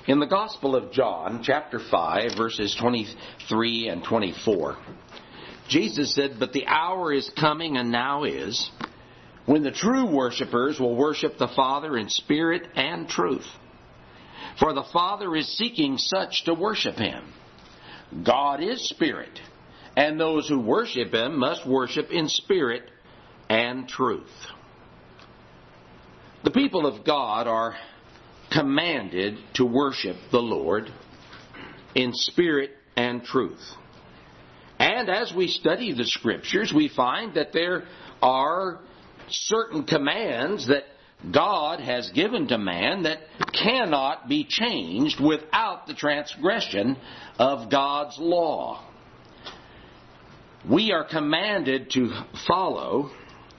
In the Gospel of John, chapter 5, verses 23 and 24, Jesus said, "But the hour is coming, and now is, when the true worshipers will worship the Father in spirit and truth. For the Father is seeking such to worship Him. God is spirit, and those who worship Him must worship in spirit and truth." The people of God are commanded to worship the Lord in spirit and truth. And as we study the Scriptures, we find that there are certain commands that God has given to man that cannot be changed without the transgression of God's law. We are commanded to follow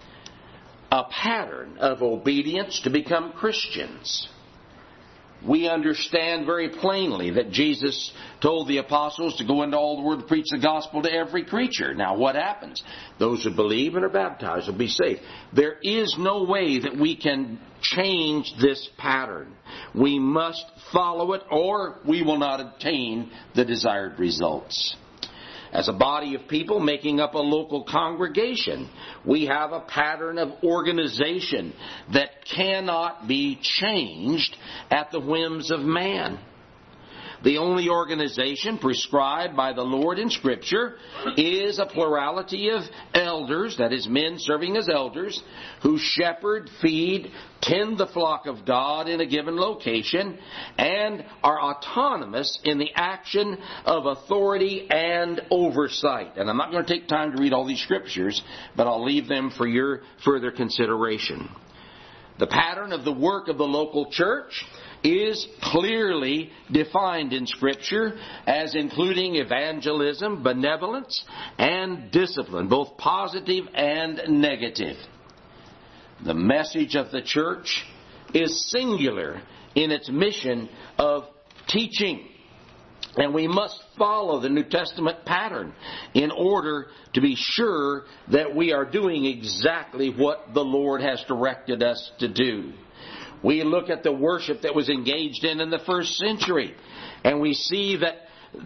a pattern of obedience to become Christians. We understand very plainly that Jesus told the apostles to go into all the world to preach the gospel to every creature. Now what happens? Those who believe and are baptized will be saved. There is no way that we can change this pattern. We must follow it, or we will not obtain the desired results. As a body of people making up a local congregation, we have a pattern of organization that cannot be changed at the whims of man. The only organization prescribed by the Lord in Scripture is a plurality of elders, that is, men serving as elders, who shepherd, feed, tend the flock of God in a given location, and are autonomous in the action of authority and oversight. And I'm not going to take time to read all these Scriptures, but I'll leave them for your further consideration. The pattern of the work of the local church is clearly defined in Scripture as including evangelism, benevolence, and discipline, both positive and negative. The message of the church is singular in its mission of teaching. And we must follow the New Testament pattern in order to be sure that we are doing exactly what the Lord has directed us to do. We look at the worship that was engaged in the first century, and we see that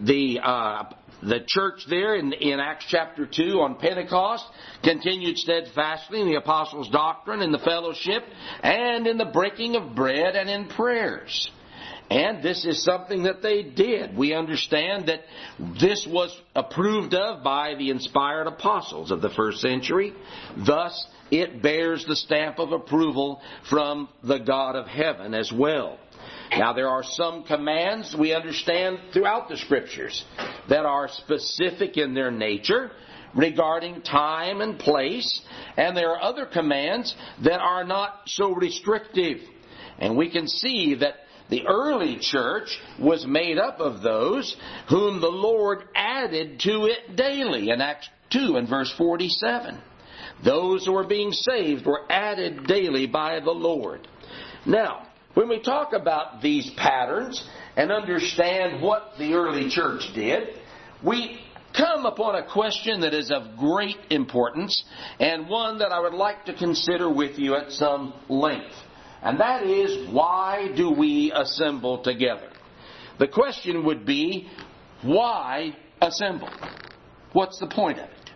the church there in Acts chapter 2 on Pentecost continued steadfastly in the apostles' doctrine, in the fellowship, and in the breaking of bread and in prayers. And this is something that they did. We understand that this was approved of by the inspired apostles of the first century. Thus, it bears the stamp of approval from the God of heaven as well. Now, there are some commands we understand throughout the Scriptures that are specific in their nature regarding time and place, and there are other commands that are not so restrictive. And we can see that the early church was made up of those whom the Lord added to it daily in Acts 2 and verse 47. Those who were being saved were added daily by the Lord. Now, when we talk about these patterns and understand what the early church did, we come upon a question that is of great importance and one that I would like to consider with you at some length. And that is, why do we assemble together? The question would be, why assemble? What's the point of it?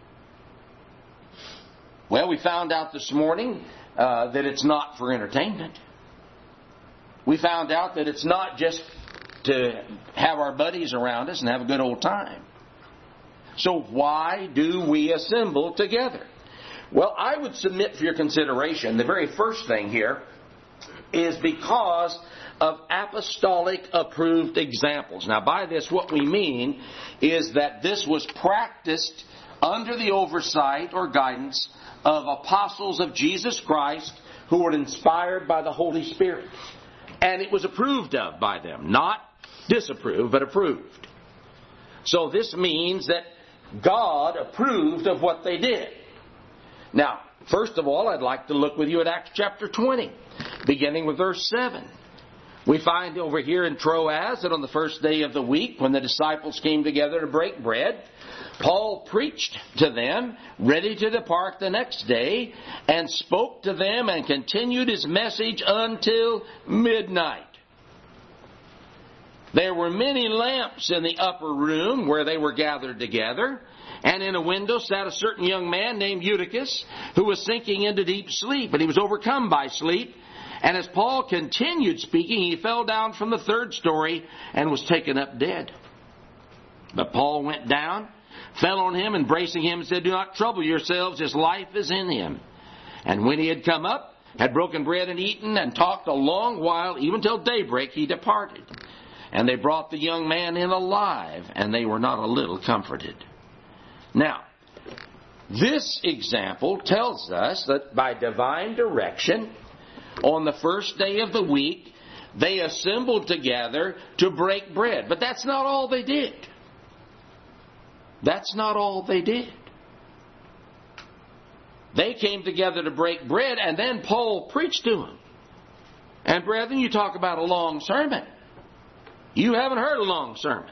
Well, we found out this morning that it's not for entertainment. We found out that it's not just to have our buddies around us and have a good old time. So why do we assemble together? Well, I would submit for your consideration, the very first thing here is because of apostolic approved examples. Now, by this, what we mean is that this was practiced under the oversight or guidance of apostles of Jesus Christ who were inspired by the Holy Spirit. And it was approved of by them. Not disapproved, but approved. So this means that God approved of what they did. Now, first of all, I'd like to look with you at Acts chapter 20, beginning with verse 7. We find over here in Troas that on the first day of the week, when the disciples came together to break bread, Paul preached to them, ready to depart the next day, and spoke to them and continued his message until midnight. There were many lamps in the upper room where they were gathered together, and in a window sat a certain young man named Eutychus, who was sinking into deep sleep, and he was overcome by sleep. And as Paul continued speaking, he fell down from the third story and was taken up dead. But Paul went down, fell on him, embracing him, and said, "Do not trouble yourselves, his life is in him." And when he had come up, had broken bread and eaten, and talked a long while, even till daybreak, he departed. And they brought the young man in alive, and they were not a little comforted. Now, this example tells us that by divine direction, on the first day of the week, they assembled together to break bread. But that's not all they did. That's not all they did. They came together to break bread, and then Paul preached to them. And brethren, you talk about a long sermon. You haven't heard a long sermon.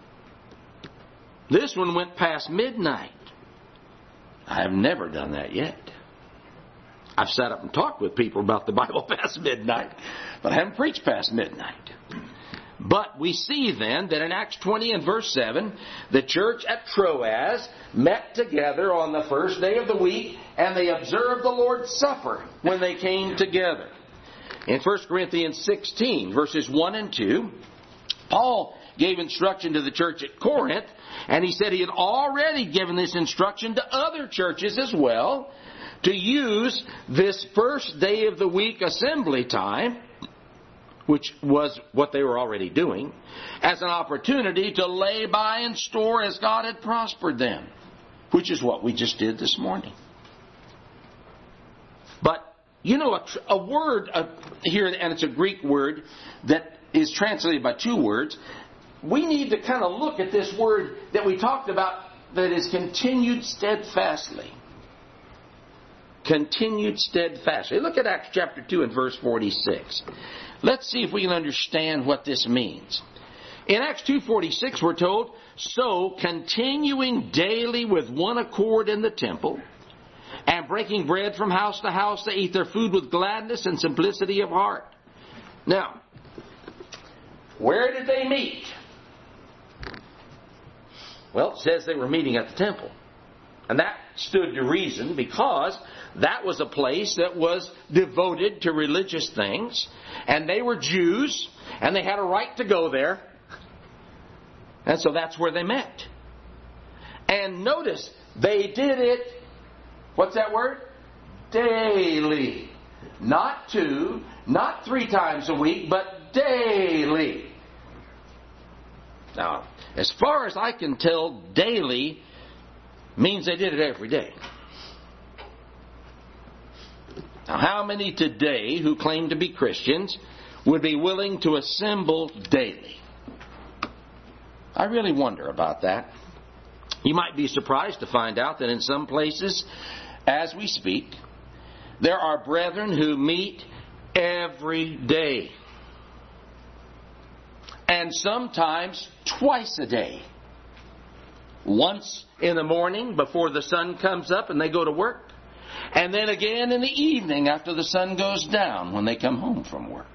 This one went past midnight. I have never done that yet. I've sat up and talked with people about the Bible past midnight, but I haven't preached past midnight. But we see then that in Acts 20 and verse 7, the church at Troas met together on the first day of the week, and they observed the Lord's Supper when they came together. In 1 Corinthians 16, verses 1 and 2, Paul gave instruction to the church at Corinth, and he said he had already given this instruction to other churches as well, to use this first day of the week assembly time, which was what they were already doing, as an opportunity to lay by and store as God had prospered them, which is what we just did this morning. But, you know, a word here, and it's a Greek word that is translated by two words. We need to kind of look at this word that we talked about that is continued steadfastly. Continued steadfastly. Look at Acts chapter 2 and verse 46. Let's see if we can understand what this means. In Acts 2:46 we're told, "So continuing daily with one accord in the temple, and breaking bread from house to house, they eat their food with gladness and simplicity of heart." Now, where did they meet? Well, it says they were meeting at the temple. And that stood to reason because that was a place that was devoted to religious things. And they were Jews, and they had a right to go there. And so that's where they met. And notice, they did it, what's that word? Daily. Not 2, not 3 times a week, but daily. Now, as far as I can tell, daily means they did it every day. Now, how many today who claim to be Christians would be willing to assemble daily? I really wonder about that. You might be surprised to find out that in some places, as we speak, there are brethren who meet every day. And sometimes twice a day. Once in the morning before the sun comes up and they go to work. And then again in the evening after the sun goes down when they come home from work.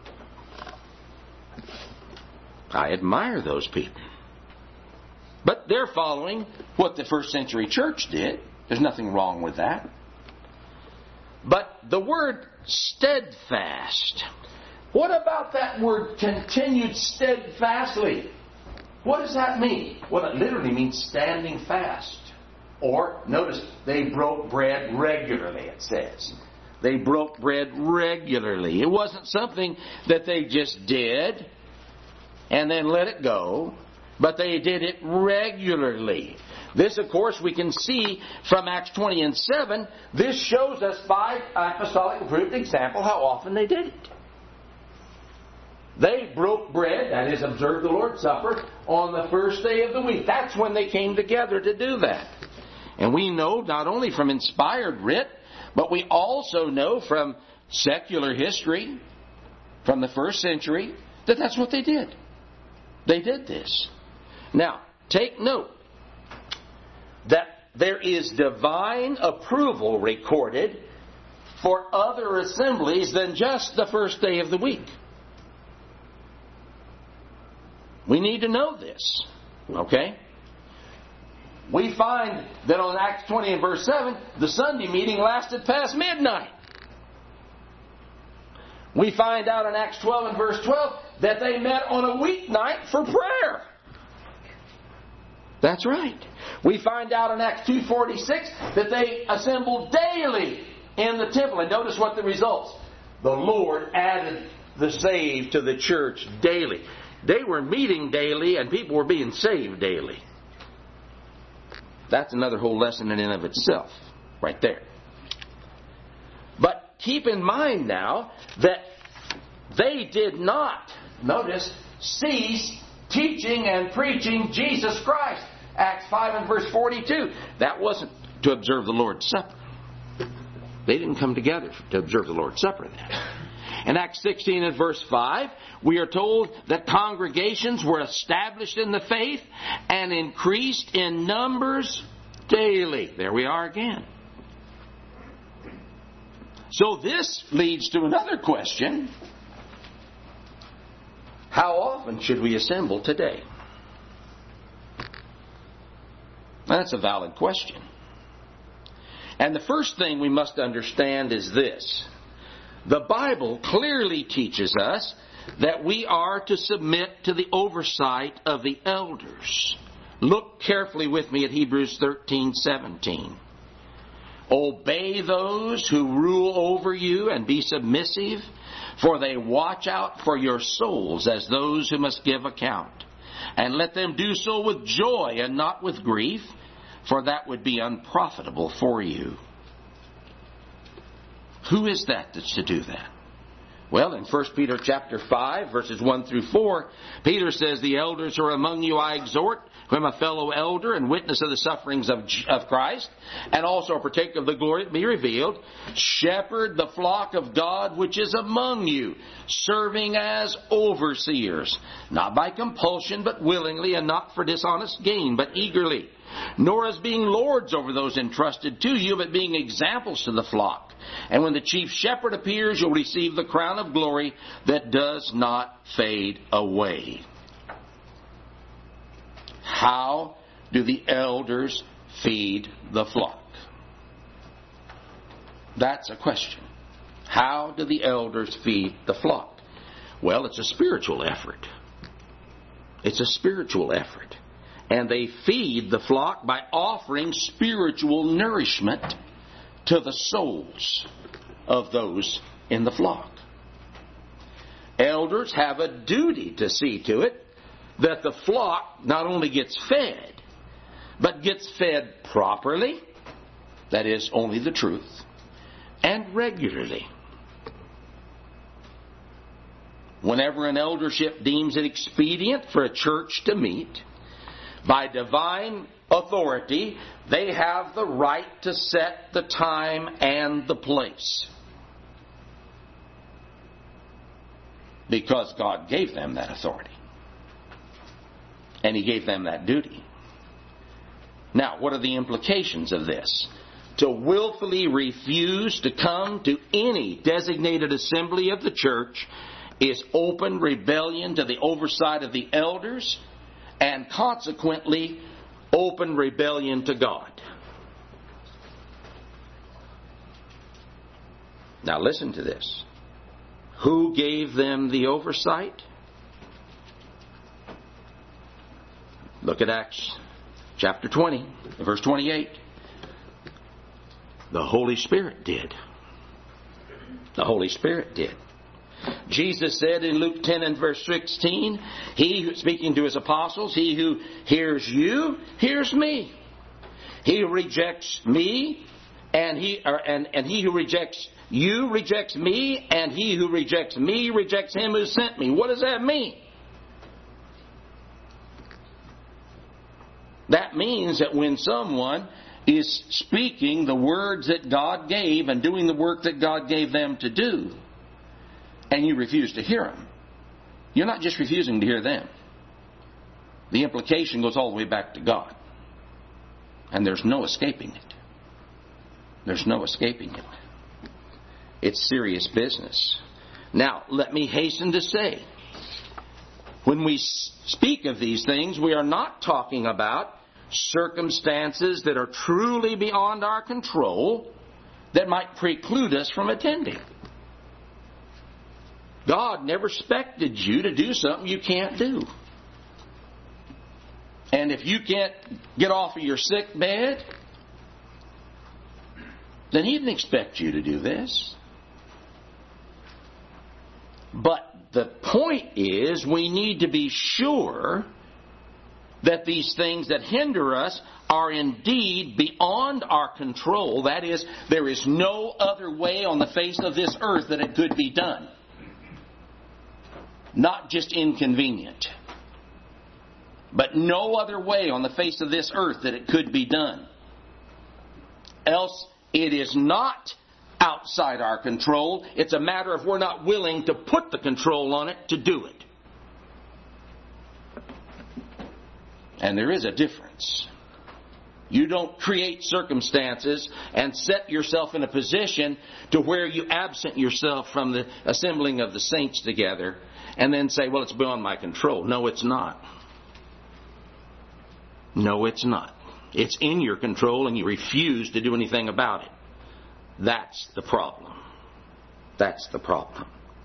I admire those people. But they're following what the first century church did. There's nothing wrong with that. But the word steadfast. What about that word continued steadfastly? What does that mean? Well, it literally means standing fast. Or, notice, they broke bread regularly, it says. They broke bread regularly. It wasn't something that they just did and then let it go, but they did it regularly. This, of course, we can see from Acts 20 and 7. This shows us by apostolic approved example how often they did it. They broke bread, that is, observed the Lord's Supper, on the first day of the week. That's when they came together to do that. And we know not only from inspired writ, but we also know from secular history, from the first century, that that's what they did. They did this. Now, take note that there is divine approval recorded for other assemblies than just the first day of the week. We need to know this. Okay? We find that on Acts 20 and verse 7, the Sunday meeting lasted past midnight. We find out in Acts 12 and verse 12 that they met on a weeknight for prayer. That's right. We find out in Acts 2:46 that they assembled daily in the temple. And notice what the results. The Lord added the saved to the church daily. They were meeting daily and people were being saved daily. That's another whole lesson in and of itself, right there. But keep in mind now that they did not, notice, cease teaching and preaching Jesus Christ. Acts 5 and verse 42. That wasn't to observe the Lord's Supper. They didn't come together to observe the Lord's Supper then. In Acts 16 and verse 5, we are told that congregations were established in the faith and increased in numbers daily. There we are again. So this leads to another question. How often should we assemble today? That's a valid question. And the first thing we must understand is this. The Bible clearly teaches us that we are to submit to the oversight of the elders. Look carefully with me at Hebrews 13:17. Obey those who rule over you and be submissive, for they watch out for your souls as those who must give account. And let them do so with joy and not with grief, for that would be unprofitable for you. Who is that's to do that? Well, in 1 Peter chapter 5, verses 1 through 4, Peter says, the elders who are among you I exhort, who am a fellow elder and witness of the sufferings of Christ, and also a partaker of the glory to be revealed. Shepherd the flock of God which is among you, serving as overseers, not by compulsion, but willingly, and not for dishonest gain, but eagerly. Nor as being lords over those entrusted to you, but being examples to the flock. And when the chief shepherd appears, you'll receive the crown of glory that does not fade away. How do the elders feed the flock? That's a question. How do the elders feed the flock? Well, it's a spiritual effort. It's a spiritual effort. And they feed the flock by offering spiritual nourishment to the souls of those in the flock. Elders have a duty to see to it that the flock not only gets fed, but gets fed properly, that is, only the truth, and regularly. Whenever an eldership deems it expedient for a church to meet, by divine authority, they have the right to set the time and the place. Because God gave them that authority. And He gave them that duty. Now, what are the implications of this? To willfully refuse to come to any designated assembly of the church is open rebellion to the oversight of the elders, and consequently, open rebellion to God. Now listen to this. Who gave them the oversight? Look at Acts chapter 20, verse 28. The Holy Spirit did. The Holy Spirit did. Jesus said in Luke 10 and verse 16, he who, speaking to his apostles, he who hears you, hears me. He who rejects me, and he who rejects you rejects me, and he who rejects me rejects him who sent me. What does that mean? That means that when someone is speaking the words that God gave and doing the work that God gave them to do, and you refuse to hear them, you're not just refusing to hear them. The implication goes all the way back to God. And there's no escaping it. There's no escaping it. It's serious business. Now, let me hasten to say When we speak of these things, we are not talking about circumstances that are truly beyond our control that might preclude us from attending. God never expected you to do something you can't do. And if you can't get off of your sick bed, then He didn't expect you to do this. But the point is, we need to be sure that these things that hinder us are indeed beyond our control. That is, there is no other way on the face of this earth that it could be done. Not just inconvenient, but no other way on the face of this earth that it could be done. Else it is not outside our control. It's a matter of we're not willing to put the control on it to do it. And there is a difference. You don't create circumstances and set yourself in a position to where you absent yourself from the assembling of the saints together and then say, well, it's beyond my control. No, it's not. No, it's not. It's in your control and you refuse to do anything about it. That's the problem. That's the problem.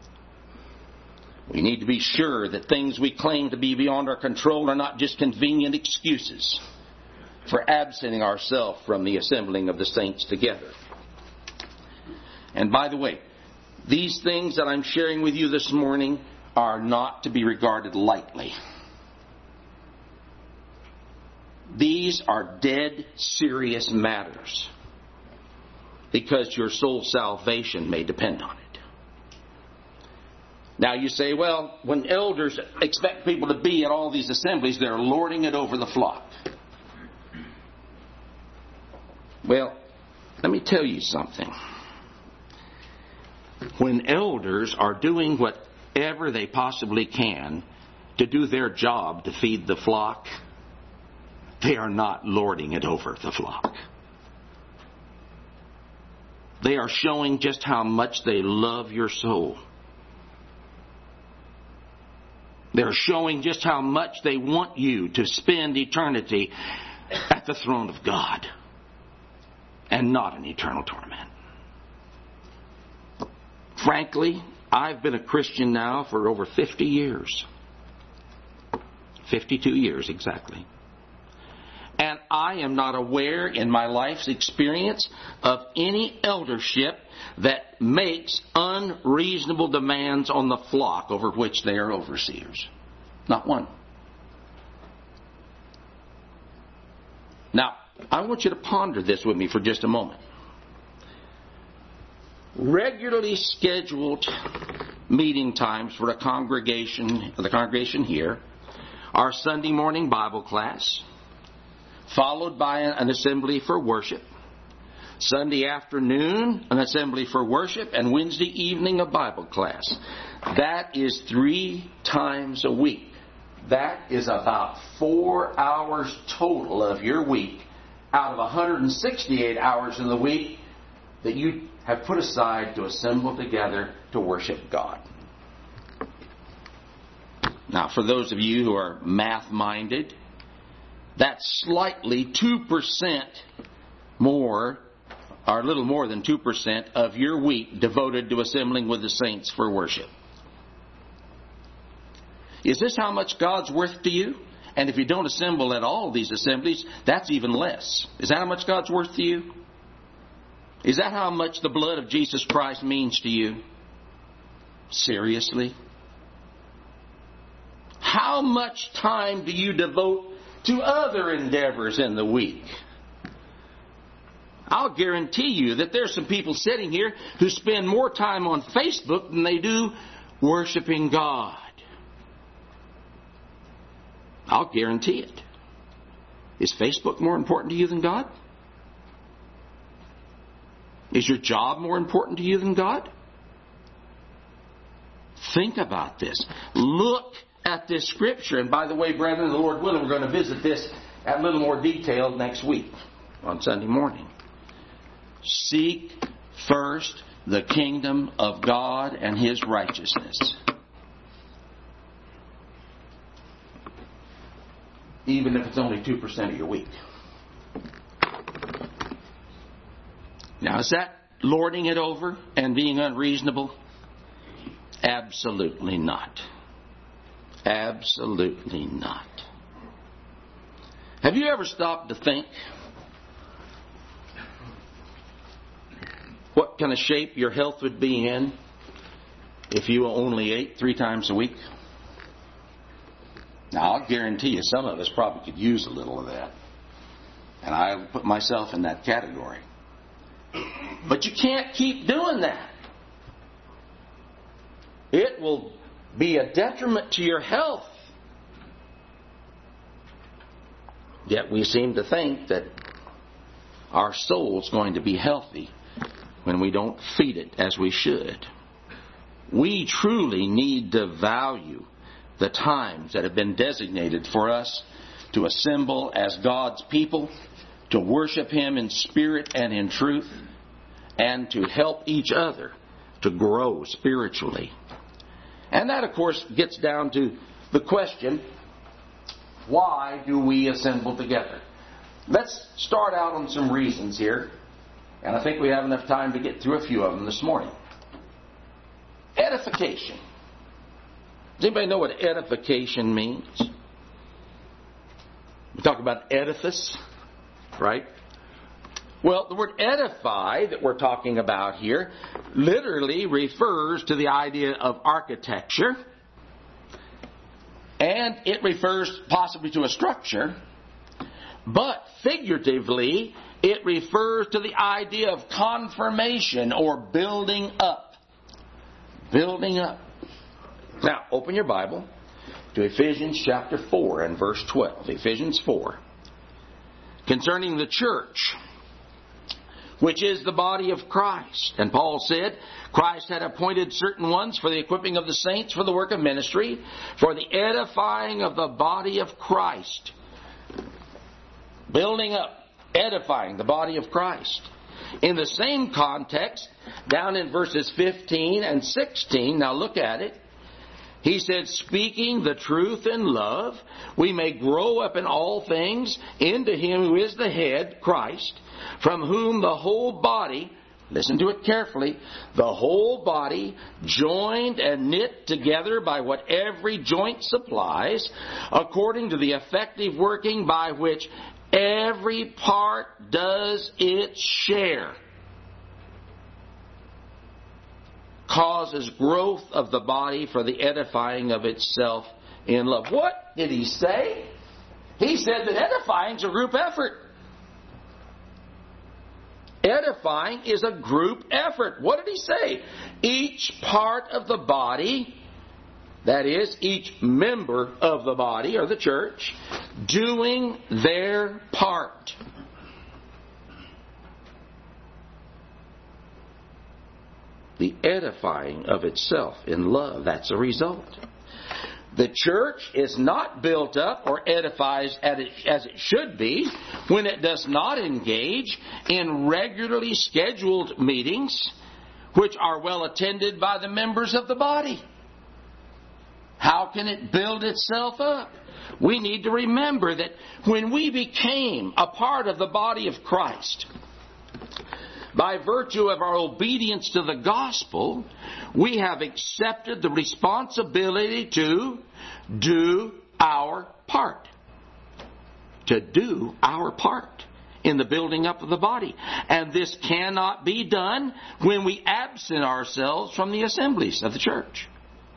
We need to be sure that things we claim to be beyond our control are not just convenient excuses for absenting ourselves from the assembling of the saints together. And by the way, these things that I'm sharing with you this morning are not to be regarded lightly. These are dead serious matters because your soul's salvation may depend on it. Now you say, well, when elders expect people to be at all these assemblies, they're lording it over the flock. Well, let me tell you something. When elders are doing whatever they possibly can to do their job to feed the flock, they are not lording it over the flock. They are showing just how much they love your soul. They're showing just how much they want you to spend eternity at the throne of God and not in eternal torment. Frankly, I've been a Christian now for over 50 years. 52 years exactly. And I am not aware in my life's experience of any eldership that makes unreasonable demands on the flock over which they are overseers. Not one. Now, I want you to ponder this with me for just a moment. Regularly scheduled meeting times for the congregation here are Sunday morning Bible class, followed by an assembly for worship. Sunday afternoon, an assembly for worship, and Wednesday evening, a Bible class. That is 3 times a week. That is about 4 hours total of your week out of 168 hours in the week that you have put aside to assemble together to worship God. Now, for those of you who are math-minded, that's slightly 2% more, or a little more than 2% of your week devoted to assembling with the saints for worship. Is this how much God's worth to you? And if you don't assemble at all these assemblies, that's even less. Is that how much God's worth to you? Is that how much the blood of Jesus Christ means to you? Seriously? How much time do you devote to other endeavors in the week? I'll guarantee you that there's some people sitting here who spend more time on Facebook than they do worshiping God. I'll guarantee it. Is Facebook more important to you than God? Is your job more important to you than God? Think about this. Look at this scripture. And by the way, brethren, the Lord willing, we're going to visit this at a little more detail next week on Sunday morning. Seek first the kingdom of God and His righteousness. even if it's only 2% of your week. Now, is that lording it over and being unreasonable? Absolutely not. Absolutely not. Have you ever stopped to think what kind of shape your health would be in if you only ate 3 times a week? Now, I'll guarantee you some of us probably could use a little of that. And I put myself in that category. But you can't keep doing that. It will be a detriment to your health. Yet we seem to think that our soul's going to be healthy when we don't feed it as we should. We truly need to value the times that have been designated for us to assemble as God's people, to worship Him in spirit and in truth, and to help each other to grow spiritually. And that, of course, gets down to the question, why do we assemble together? Let's start out on some reasons here. And I think we have enough time to get through a few of them this morning. Edification. Does anybody know what edification means? We talk about edifice, right? Well, the word edify that we're talking about here literally refers to the idea of architecture. And it refers possibly to a structure. But figuratively, it refers to the idea of confirmation or building up. Building up. Now, open your Bible to Ephesians chapter 4 and verse 12. Ephesians 4. Concerning the church, which is the body of Christ. And Paul said, Christ had appointed certain ones for the equipping of the saints for the work of ministry, for the edifying of the body of Christ. Building up, edifying the body of Christ. In the same context, down in verses 15 and 16, now look at it. He said, speaking the truth in love, we may grow up in all things into Him who is the head, Christ, from whom the whole body, listen to it carefully, the whole body, joined and knit together by what every joint supplies, according to the effective working by which every part does its share, causes growth of the body for the edifying of itself in love. What did he say? He said that edifying is a group effort. Edifying is a group effort. What did he say? Each part of the body, that is, each member of the body or the church, doing their part. The edifying of itself in love. That's a result. The church is not built up or edifies as it should be when it does not engage in regularly scheduled meetings which are well attended by the members of the body. How can it build itself up? We need to remember that when we became a part of the body of Christ, by virtue of our obedience to the gospel, we have accepted the responsibility to do our part. To do our part in the building up of the body. And this cannot be done when we absent ourselves from the assemblies of the church.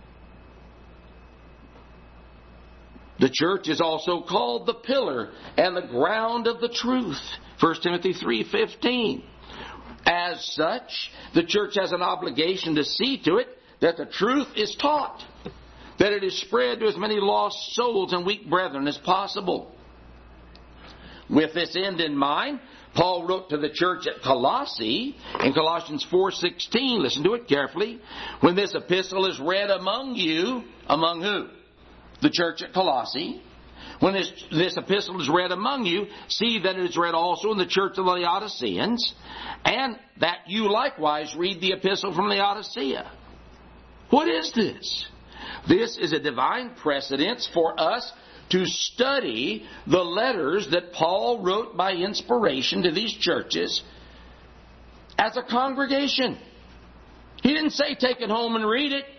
The church is also called the pillar and the ground of the truth. 1 Timothy 3:15. As such, the church has an obligation to see to it that the truth is taught, that it is spread to as many lost souls and weak brethren as possible. With this end in mind, Paul wrote to the church at Colossae in Colossians 4:16, listen to it carefully, when this epistle is read among you, among who? The church at Colossae. When this epistle is read among you, see that it is read also in the church of the Laodiceans, and that you likewise read the epistle from Laodicea. What is this? This is a divine precedence for us to study the letters that Paul wrote by inspiration to these churches as a congregation. He didn't say take it home and read it.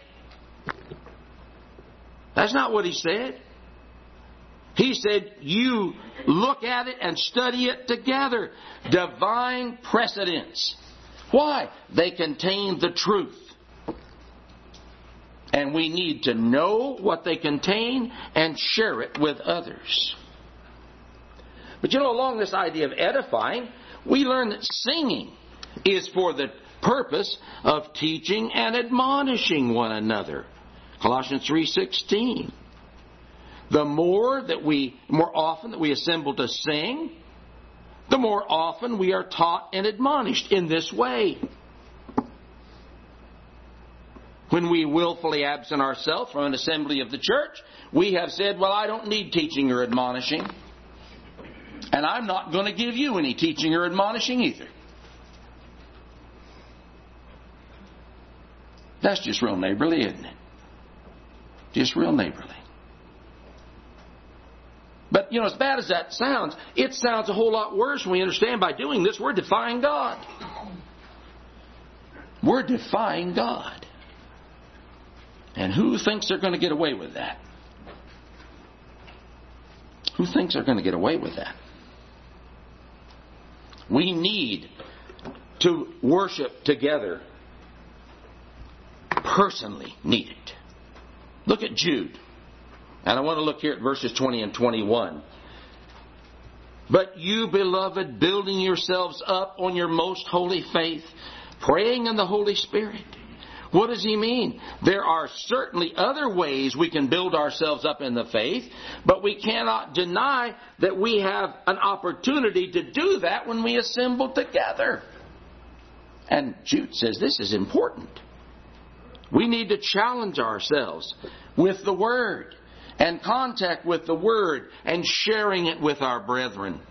That's not what he said. He said you look at it and study it together. Divine precedents. Why? They contain the truth. And we need to know what they contain and share it with others. But along this idea of edifying, we learn that singing is for the purpose of teaching and admonishing one another. Colossians 3:16. The more often that we assemble to sing, the more often we are taught and admonished in this way. When we willfully absent ourselves from an assembly of the church, we have said, well, I don't need teaching or admonishing. And I'm not going to give you any teaching or admonishing either. That's just real neighborly, isn't it? Just real neighborly. But, as bad as that sounds, it sounds a whole lot worse when we understand by doing this, we're defying God. We're defying God. And who thinks they're going to get away with that? Who thinks they're going to get away with that? We need to worship together. Personally need it. Look at Jude. And I want to look here at verses 20 and 21. But you, beloved, building yourselves up on your most holy faith, praying in the Holy Spirit. What does he mean? There are certainly other ways we can build ourselves up in the faith, but we cannot deny that we have an opportunity to do that when we assemble together. And Jude says this is important. We need to challenge ourselves with the Word and contact with the Word and sharing it with our brethren.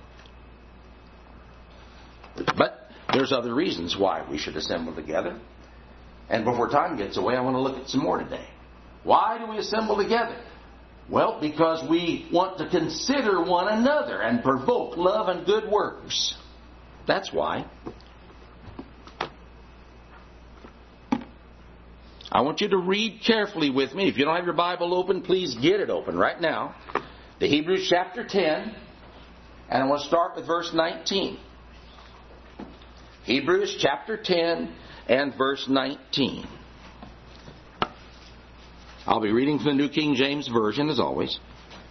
But there's other reasons why we should assemble together. And before time gets away, I want to look at some more today. Why do we assemble together? Well, because we want to consider one another and provoke love and good works. That's why. I want you to read carefully with me. If you don't have your Bible open, please get it open right now. The Hebrews chapter 10. And I want to start with verse 19. Hebrews chapter 10 and verse 19. I'll be reading from the New King James Version as always.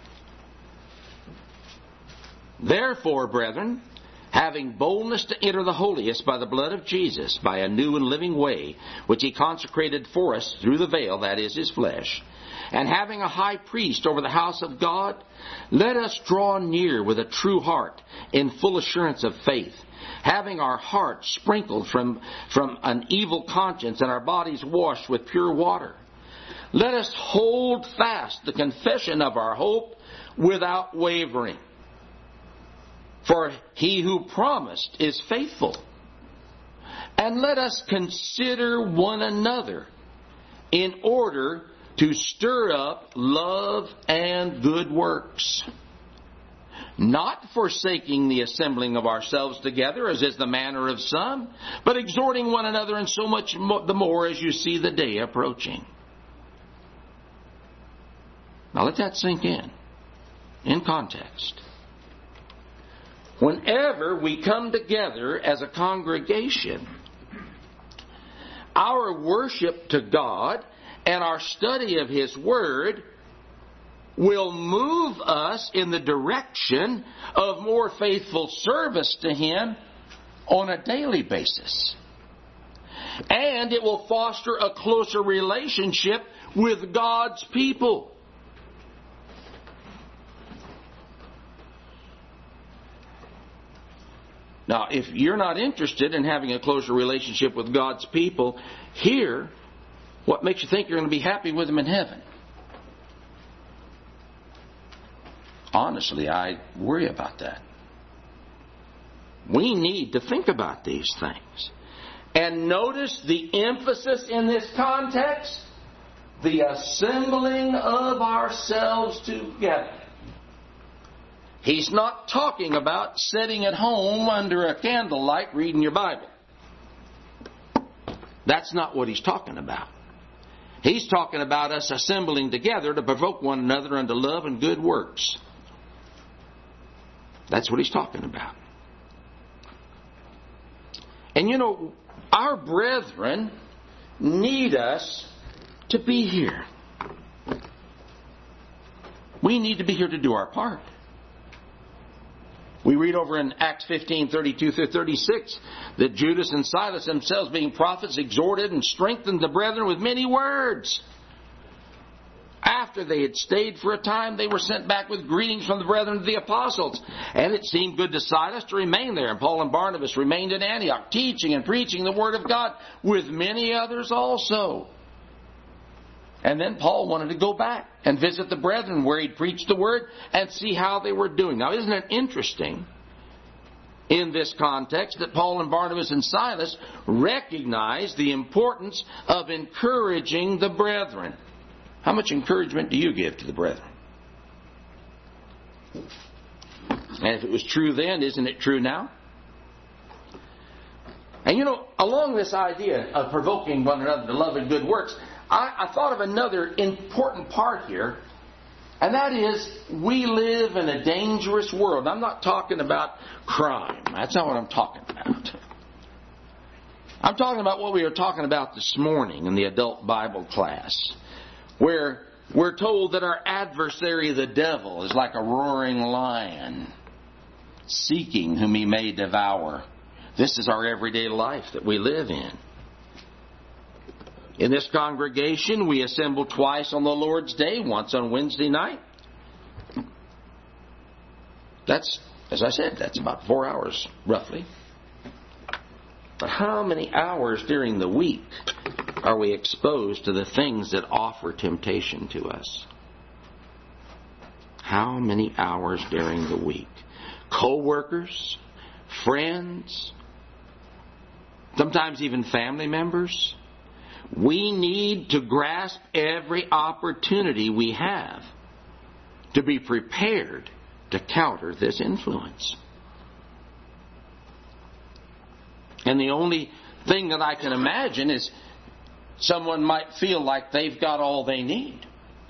Therefore, brethren, having boldness to enter the holiest by the blood of Jesus, by a new and living way, which he consecrated for us through the veil, that is, his flesh, and having a high priest over the house of God, let us draw near with a true heart, in full assurance of faith, having our hearts sprinkled from an evil conscience and our bodies washed with pure water. Let us hold fast the confession of our hope without wavering. For he who promised is faithful. And let us consider one another in order to stir up love and good works, not forsaking the assembling of ourselves together, as is the manner of some, but exhorting one another, and so much the more as you see the day approaching. Now let that sink in context. Whenever we come together as a congregation, our worship to God and our study of His Word will move us in the direction of more faithful service to Him on a daily basis. And it will foster a closer relationship with God's people. Now, if you're not interested in having a closer relationship with God's people here, what makes you think you're going to be happy with them in heaven? Honestly, I worry about that. We need to think about these things. And notice the emphasis in this context, the assembling of ourselves together. He's not talking about sitting at home under a candlelight reading your Bible. That's not what he's talking about. He's talking about us assembling together to provoke one another unto love and good works. That's what he's talking about. And you know, our brethren need us to be here. We need to be here to do our part. We read over in Acts 15:32-36 that Judas and Silas themselves, being prophets, exhorted and strengthened the brethren with many words. After they had stayed for a time, they were sent back with greetings from the brethren to the apostles. And it seemed good to Silas to remain there. And Paul and Barnabas remained in Antioch, teaching and preaching the word of God with many others also. And then Paul wanted to go back and visit the brethren where he'd preached the word and see how they were doing. Now, isn't it interesting in this context that Paul and Barnabas and Silas recognized the importance of encouraging the brethren? How much encouragement do you give to the brethren? And if it was true then, isn't it true now? And you know, along this idea of provoking one another to love and good works, I thought of another important part here, and that is we live in a dangerous world. I'm not talking about crime. That's not what I'm talking about. I'm talking about what we were talking about this morning in the adult Bible class, where we're told that our adversary, the devil, is like a roaring lion, seeking whom he may devour. This is our everyday life that we live in. In this congregation, we assemble twice on the Lord's Day, once on Wednesday night. That's, as I said, that's about 4 hours, roughly. But how many hours during the week are we exposed to the things that offer temptation to us? How many hours during the week? Co-workers, friends, sometimes even family members. We need to grasp every opportunity we have to be prepared to counter this influence. And the only thing that I can imagine is someone might feel like they've got all they need.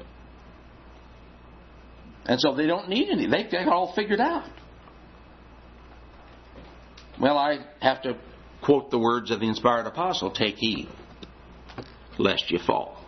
And so they don't need any. They've got it all figured out. Well, I have to quote the words of the inspired apostle, take heed lest you fall.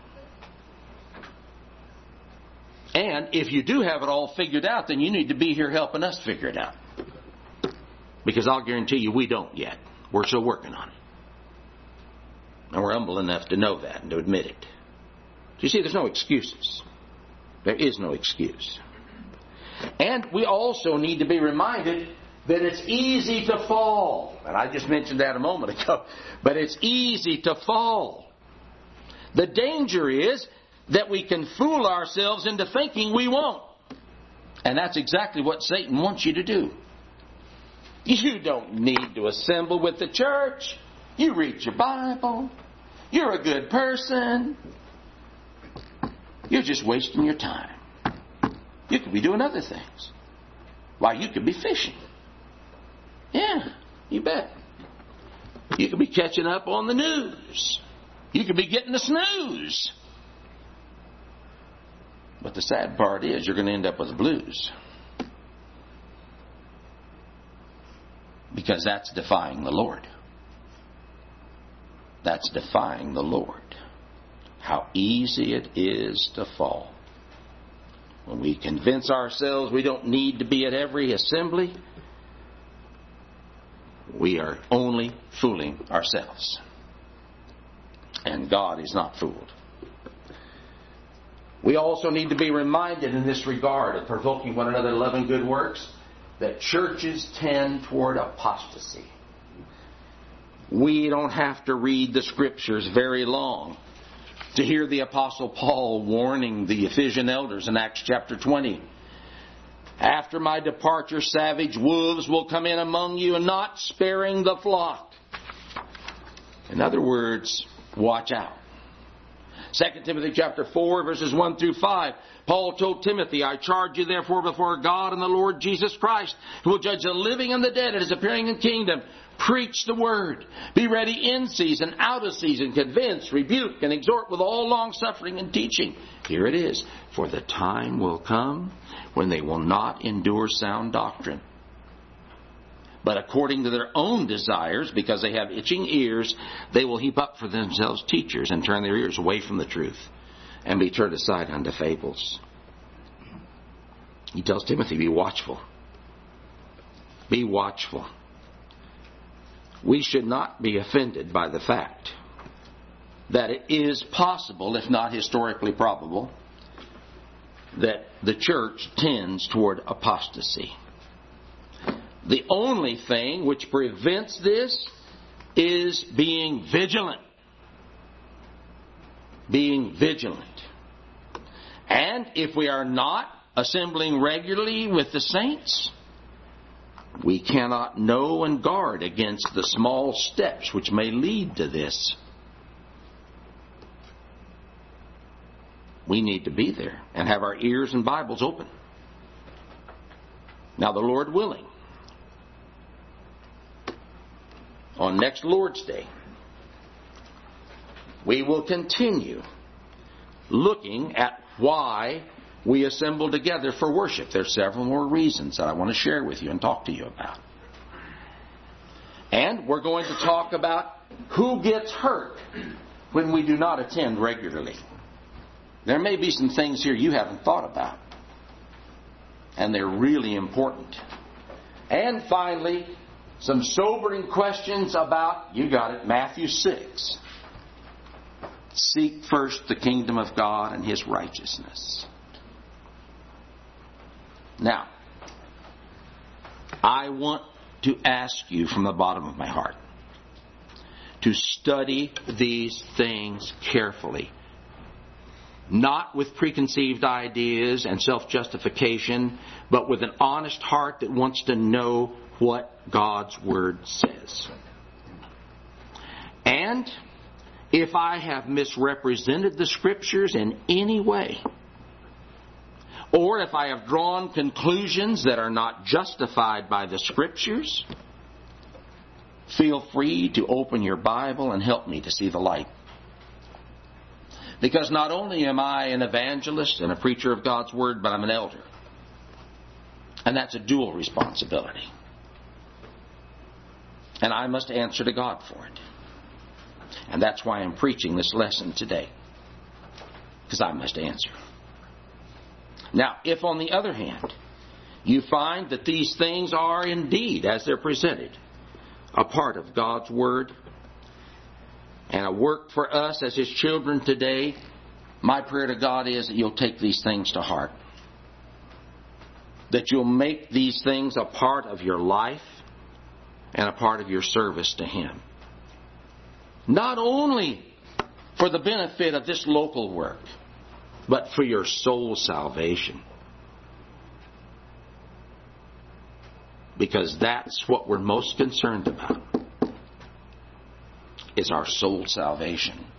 And if you do have it all figured out, then you need to be here helping us figure it out. Because I'll guarantee you we don't yet. We're still working on it. And we're humble enough to know that and to admit it. You see, there's no excuses. There is no excuse. And we also need to be reminded that it's easy to fall. And I just mentioned that a moment ago. But it's easy to fall. The danger is that we can fool ourselves into thinking we won't. And that's exactly what Satan wants you to do. You don't need to assemble with the church. You read your Bible. You're a good person. You're just wasting your time. You could be doing other things. Why, you could be fishing. Yeah, you bet. You could be catching up on the news. You could be getting the snooze. But the sad part is you're going to end up with the blues. Because that's defying the Lord. That's defying the Lord. How easy it is to fall. When we convince ourselves we don't need to be at every assembly, we are only fooling ourselves. And God is not fooled. We also need to be reminded in this regard of provoking one another to love and good works, that churches tend toward apostasy. We don't have to read the Scriptures very long to hear the Apostle Paul warning the Ephesian elders in Acts chapter 20. After my departure, savage wolves will come in among you, and not sparing the flock. In other words, watch out. 2 Timothy chapter 4, verses 1 through 5. Paul told Timothy, I charge you therefore before God and the Lord Jesus Christ, who will judge the living and the dead at his appearing in kingdom. Preach the word. Be ready in season, out of season. Convince, rebuke, and exhort with all long-suffering and teaching. Here it is. For the time will come when they will not endure sound doctrine, but according to their own desires, because they have itching ears, they will heap up for themselves teachers and turn their ears away from the truth and be turned aside unto fables. He tells Timothy, be watchful. Be watchful. We should not be offended by the fact that it is possible, if not historically probable, that the church tends toward apostasy. The only thing which prevents this is being vigilant. Being vigilant. And if we are not assembling regularly with the saints, we cannot know and guard against the small steps which may lead to this. We need to be there and have our ears and Bibles open. Now, the Lord willing, on next Lord's Day, we will continue looking at why we assemble together for worship. There's several more reasons that I want to share with you and talk to you about. And we're going to talk about who gets hurt when we do not attend regularly. There may be some things here you haven't thought about, and they're really important. And finally, some sobering questions about, you got it, Matthew 6. Seek first the kingdom of God and His righteousness. Now, I want to ask you from the bottom of my heart to study these things carefully. Not with preconceived ideas and self-justification, but with an honest heart that wants to know what God's Word says. And if I have misrepresented the Scriptures in any way, or if I have drawn conclusions that are not justified by the Scriptures, feel free to open your Bible and help me to see the light. Because not only am I an evangelist and a preacher of God's Word, but I'm an elder. And that's a dual responsibility. And I must answer to God for it. And that's why I'm preaching this lesson today. Because I must answer. Now, if on the other hand, you find that these things are indeed, as they're presented, a part of God's Word, and a work for us as His children today, my prayer to God is that you'll take these things to heart. That you'll make these things a part of your life and a part of your service to Him. Not only for the benefit of this local work, but for your soul salvation. Because that's what we're most concerned about, is our soul salvation.